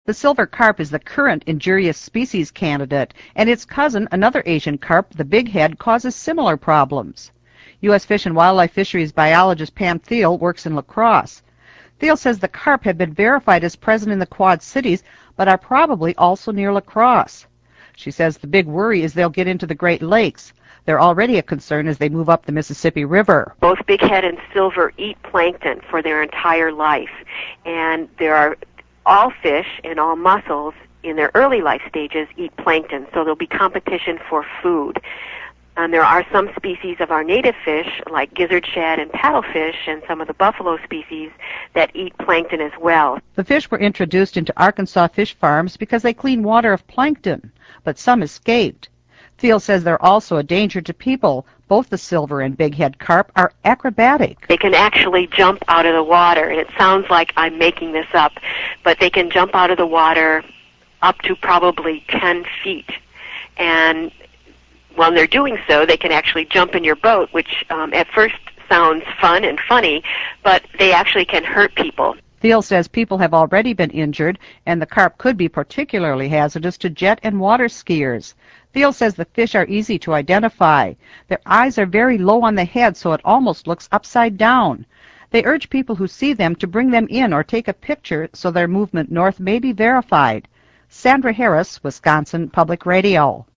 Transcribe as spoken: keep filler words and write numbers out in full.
The silver carp is the current injurious species candidate, and its cousin, another Asian carp, the bighead, causes similar problems. U S Fish and Wildlife Fisheries biologist Pam Thiel works in La Crosse. Thiel says the carp have been verified as present in the Quad Cities, but are probably also near La Crosse. She says the big worry is they'll get into the Great Lakes. They're already a concern as they move up the Mississippi River. Both bighead and silver eat plankton for their entire life, and there are all fish and all mussels in their early life stages eat plankton, so there'll be competition for food. And there are some species of our native fish, like gizzard shad and paddlefish, and some of the buffalo species that eat plankton as well. The fish were introduced into Arkansas fish farms because they clean water of plankton, but some escaped. Thiel says they're also a danger to people. Both the silver and bighead carp are acrobatic. They can actually jump out of the water, and it sounds like I'm making this up, but they can jump out of the water up to probably ten feet. And when they're doing so, they can actually jump in your boat, which um, at first sounds fun and funny, but they actually can hurt people. Thiel says people have already been injured, and the carp could be particularly hazardous to jet and water skiers. Thiel says the fish are easy to identify. Their eyes are very low on the head, so it almost looks upside down. They urge people who see them to bring them in or take a picture so their movement north may be verified. Sandra Harris, Wisconsin Public Radio.